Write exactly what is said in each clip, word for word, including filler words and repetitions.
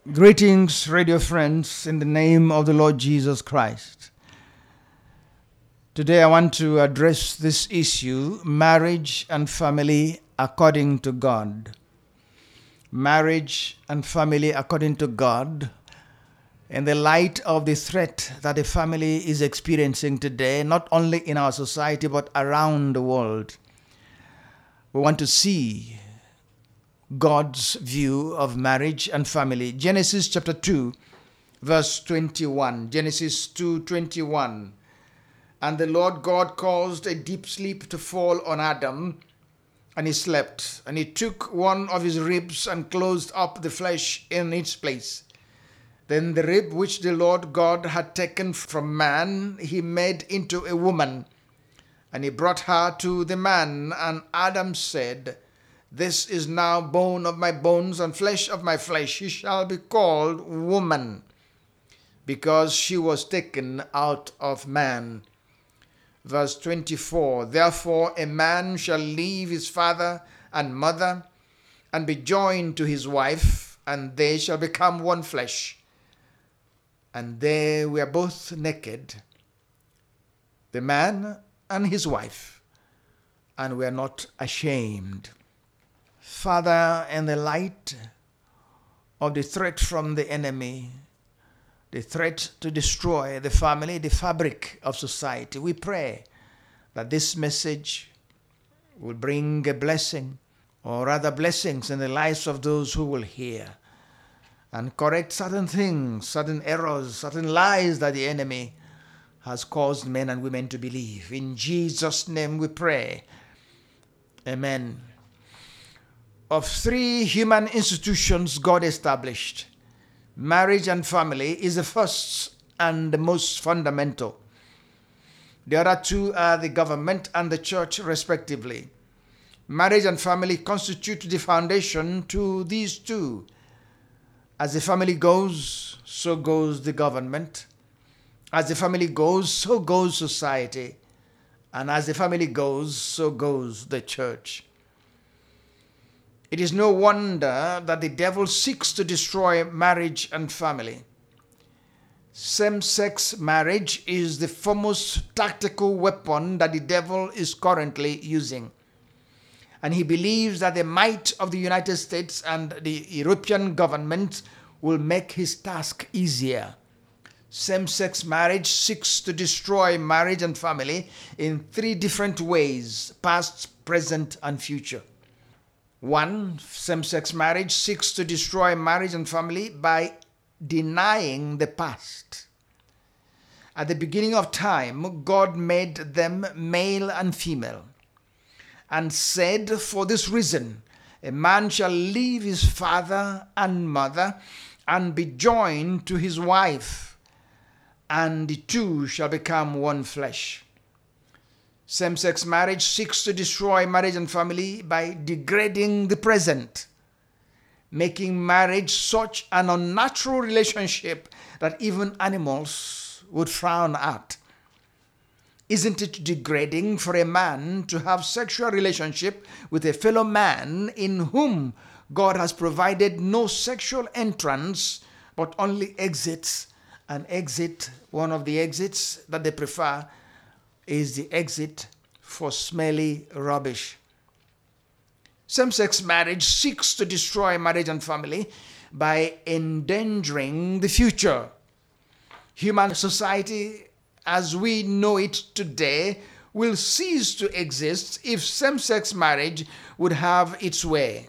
Greetings, radio friends, in the name of the Lord Jesus Christ. Today I want to address this issue, marriage and family according to God. Marriage and family according to God, in the light of the threat that the family is experiencing today, not only in our society but around the world. We want to see God's view of marriage and family. Genesis chapter two, verse twenty-one. Genesis two twenty-one. And the Lord God caused a deep sleep to fall on Adam, and he slept. And he took one of his ribs and closed up the flesh in its place. Then the rib which the Lord God had taken from man, he made into a woman. And he brought her to the man, and Adam said, This is now bone of my bones and flesh of my flesh. She shall be called woman, because she was taken out of man. Verse twenty-four, Therefore a man shall leave his father and mother, and be joined to his wife, and they shall become one flesh. And they were both naked, the man and his wife, and were not ashamed. Father, in the light of the threat from the enemy, the threat to destroy the family, the fabric of society, we pray that this message will bring a blessing, or rather blessings in the lives of those who will hear, and correct certain things, certain errors, certain lies that the enemy has caused men and women to believe. In Jesus' name we pray. Amen. Of three human institutions God established, marriage and family is the first and the most fundamental. The other two are the government and the church, respectively. Marriage and family constitute the foundation to these two. As the family goes, so goes the government. As the family goes, so goes society. And as the family goes, so goes the church. It is no wonder that the devil seeks to destroy marriage and family. Same-sex marriage is the foremost tactical weapon that the devil is currently using. And he believes that the might of the United States and the European government will make his task easier. Same-sex marriage seeks to destroy marriage and family in three different ways, past, present, and future. One, same-sex marriage seeks to destroy marriage and family by denying the past. At the beginning of time, God made them male and female, and said, For this reason, a man shall leave his father and mother, and be joined to his wife, and the two shall become one flesh. Same-sex marriage seeks to destroy marriage and family by degrading the present, making marriage such an unnatural relationship that even animals would frown at. Isn't it degrading for a man to have sexual relationship with a fellow man in whom God has provided no sexual entrance, but only exits? An exit, one of the exits that they prefer, is the exit for smelly rubbish. Same-sex marriage seeks to destroy marriage and family by endangering the future. Human society, as we know it today, will cease to exist if same-sex marriage would have its way.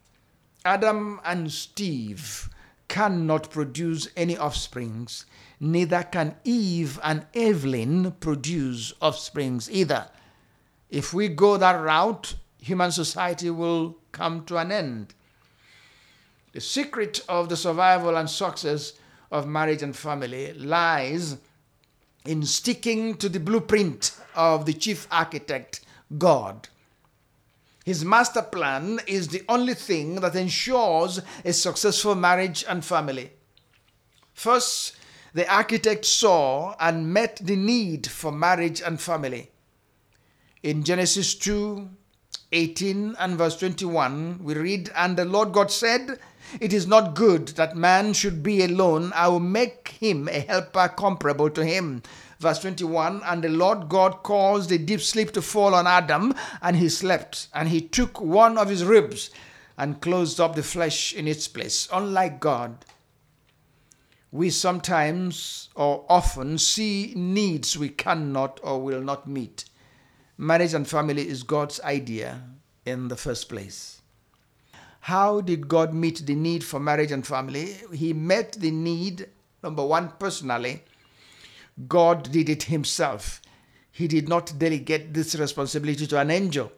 Adam and Steve cannot produce any offsprings. Neither can Eve and Evelyn produce offsprings either. If we go that route, human society will come to an end. The secret of the survival and success of marriage and family lies in sticking to the blueprint of the chief architect, God. His master plan is the only thing that ensures a successful marriage and family. First, the architect saw and met the need for marriage and family. In Genesis two eighteen and verse twenty-one, we read, "And the Lord God said, It is not good that man should be alone. I will make him a helper comparable to him. Verse twenty-one, and the Lord God caused a deep sleep to fall on Adam, and he slept. And he took one of his ribs and closed up the flesh in its place. Unlike God, we sometimes or often see needs we cannot or will not meet. Marriage and family is God's idea in the first place. How did God meet the need for marriage and family? He met the need, number one, personally. God did it himself. He did not delegate this responsibility to an angel.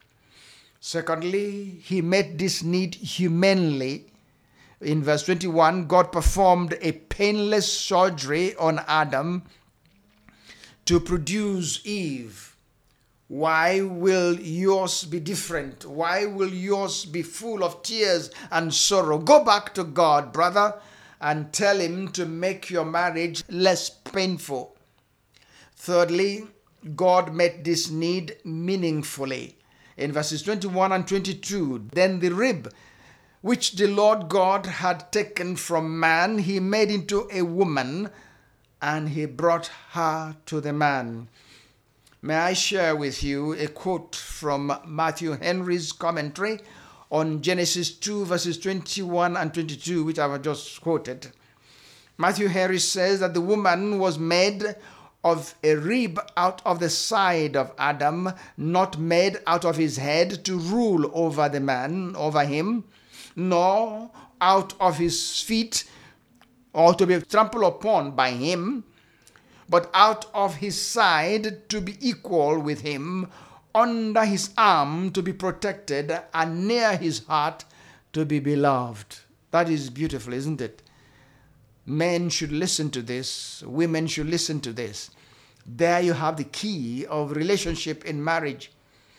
Secondly, he met this need humanly. In verse twenty-one, God performed a painless surgery on Adam to produce Eve. Why will yours be different? Why will yours be full of tears and sorrow? Go back to God, brother, and tell him to make your marriage less painful. Thirdly, God met this need meaningfully. In verses twenty-one and twenty-two, then the rib which the Lord God had taken from man, he made into a woman, and he brought her to the man. May I share with you a quote from Matthew Henry's commentary on Genesis two, verses twenty-one and twenty-two, which I have just quoted. Matthew Henry says that the woman was made of a rib out of the side of Adam, not made out of his head to rule over the man, over him, nor out of his feet or to be trampled upon by him, but out of his side to be equal with him, under his arm to be protected, and near his heart to be beloved. That is beautiful, isn't it? Men should listen to this. Women should listen to this. There you have the key of relationship in marriage.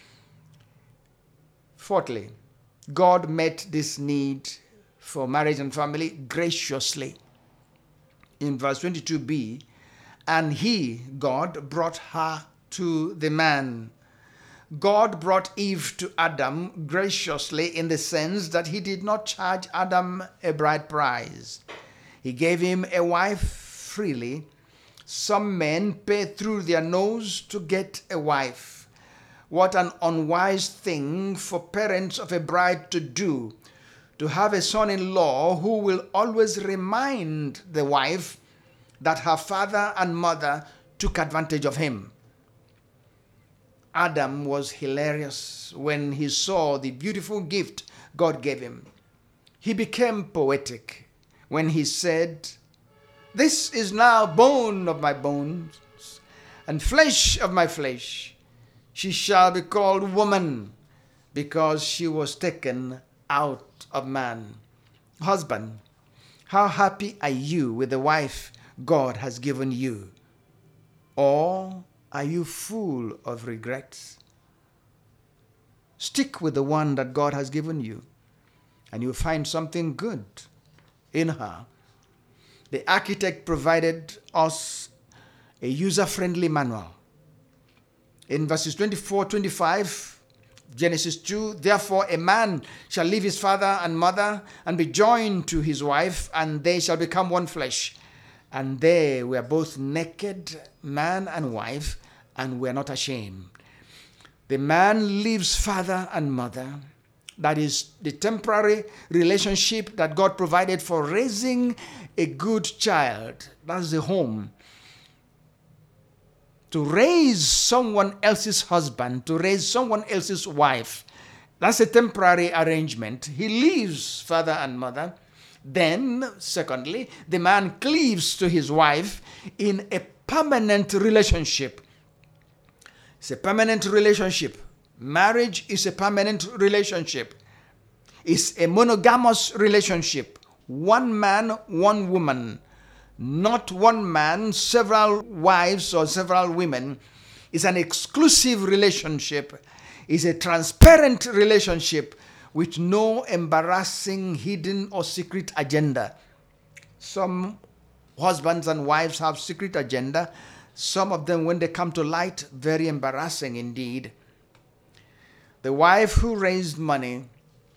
Fourthly, God met this need for marriage and family graciously. In verse twenty-two b, and he, God, brought her to the man. God brought Eve to Adam graciously in the sense that he did not charge Adam a bride price. He gave him a wife freely. Some men pay through their nose to get a wife. What an unwise thing for parents of a bride to do, to have a son-in-law who will always remind the wife that her father and mother took advantage of him. Adam was hilarious when he saw the beautiful gift God gave him. He became poetic when he said, "This is now bone of my bones and flesh of my flesh. She shall be called woman, because she was taken out of man." Husband, how happy are you with the wife God has given you? Or are you full of regrets? Stick with the one that God has given you, and you'll find something good in her. The architect provided us a user-friendly manual. In verses twenty-four, twenty-five, Genesis two, therefore a man shall leave his father and mother and be joined to his wife, and they shall become one flesh. And they were both naked, man and wife, and were not ashamed. The man leaves father and mother. That is the temporary relationship that God provided for raising a good child. That's the home. To raise someone else's husband, to raise someone else's wife, that's a temporary arrangement. He leaves father and mother. Then, secondly, the man cleaves to his wife in a permanent relationship. It's a permanent relationship. Marriage is a permanent relationship. It's a monogamous relationship. One man, one woman. Not one man, several wives or several women. It's an exclusive relationship. It's a transparent relationship with no embarrassing, hidden, or secret agenda. Some husbands and wives have secret agenda. Some of them, when they come to light, very embarrassing indeed. The wife who raised money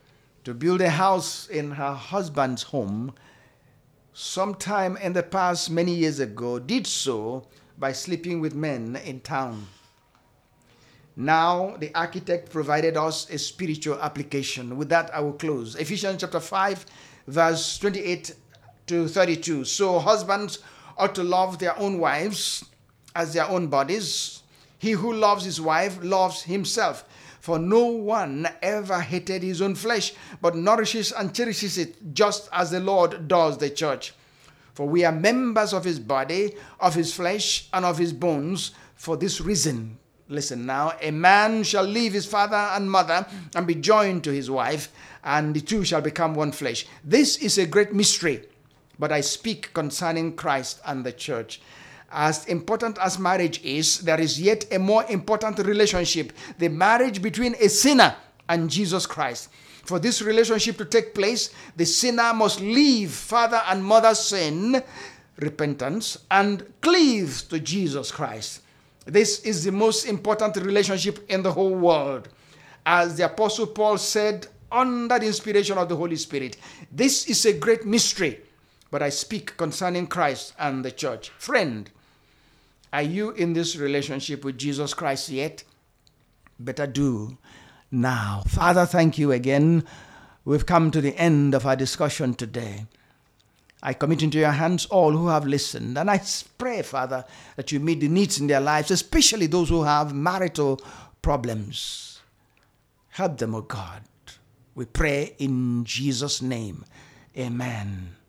to build a house in her husband's home sometime in the past many years ago, did so by sleeping with men in town. Now, the architect provided us a spiritual application. With that, I will close. Ephesians chapter five, verse twenty-eight to thirty-two. So husbands ought to love their own wives as their own bodies. He who loves his wife loves himself. For no one ever hated his own flesh, but nourishes and cherishes it, just as the Lord does the church. For we are members of his body, of his flesh, and of his bones. For this reason, listen now, a man shall leave his father and mother and be joined to his wife, and the two shall become one flesh. This is a great mystery, but I speak concerning Christ and the church. As important as marriage is, there is yet a more important relationship, the marriage between a sinner and Jesus Christ. For this relationship to take place, the sinner must leave father and mother's sin, repentance, and cleave to Jesus Christ. This is the most important relationship in the whole world. As the Apostle Paul said under the inspiration of the Holy Spirit, this is a great mystery, but I speak concerning Christ and the church. Friend, are you in this relationship with Jesus Christ yet? Better do now. Father, thank you again. We've come to the end of our discussion today. I commit into your hands all who have listened. And I pray, Father, that you meet the needs in their lives, especially those who have marital problems. Help them, O God. We pray in Jesus' name. Amen.